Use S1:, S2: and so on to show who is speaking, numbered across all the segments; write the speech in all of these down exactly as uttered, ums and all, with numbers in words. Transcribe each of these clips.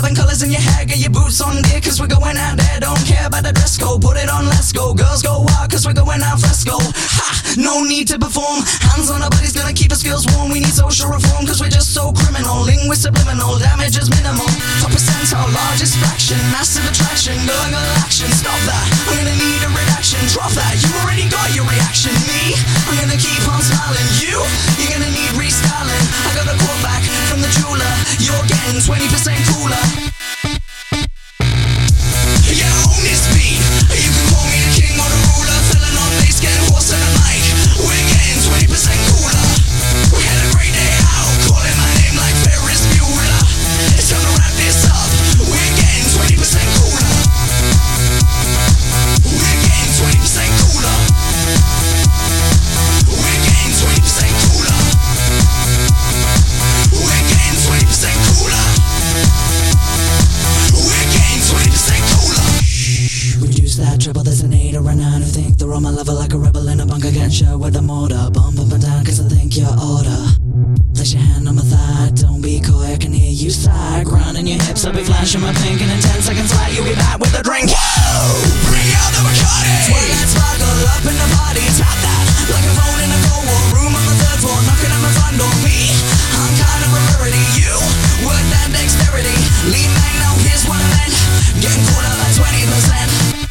S1: Seven colors in your hair, get your boots on dear, cause we're going out there. Don't care about the dress code, put it on, let's go. Girls go wild, cause we're going out fresco. Ha! No need to perform, hands on our bodies gonna keep us girls warm. We need social reform, cause we're just so criminal. Linguist subliminal, damage is minimal. Top percent, our largest fraction. Massive attraction, going on action. Stop that, I'm gonna need a reaction. Drop that, you already got your reaction. Me, I'm gonna keep on smiling. You, you're gonna need restyling. I got a quote back from the jeweler. You're getting twenty percent cooler. Yeah, own this beat. You can call me the king or the ruler. Filling on bass, getting horse in the mic. We're getting twenty percent cooler. We had a great day out, calling my name like Ferris Bueller. It's time to wrap this up. We're getting twenty percent cooler. We're getting twenty percent cooler. We're getting twenty percent cooler. We're getting twenty percent cooler. We're getting twenty percent cooler. Reduce that trouble, there's an eight or a nine who think they're on my level like a rebel in a bunker, getting shot with a mortar. Bump up and down cause I think you're order. Place your hand on my thigh, don't be coy, I can hear you sigh. Grinding your hips, I'll be flashing my pink, and in ten seconds flat, you'll be back with a drink. Whoa! Bring out the Bacardi! Swirl that sparkle up in the party, tap that like a phone in a cold war room on the third floor, knocking on my front door. Me, I'm kind of a rarity. You, work that dexterity. Lean back now, here's what I meant. Getting caught up like twenty percent.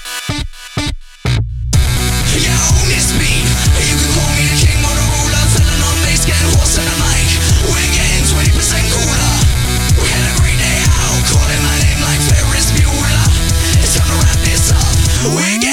S1: Yeah, own this beat. You can call me the king or the ruler. Filling on bass, getting horse in the mic. We're getting twenty percent cooler. We had a great day out, calling my name like Ferris Bueller. It's time to wrap this up. We're getting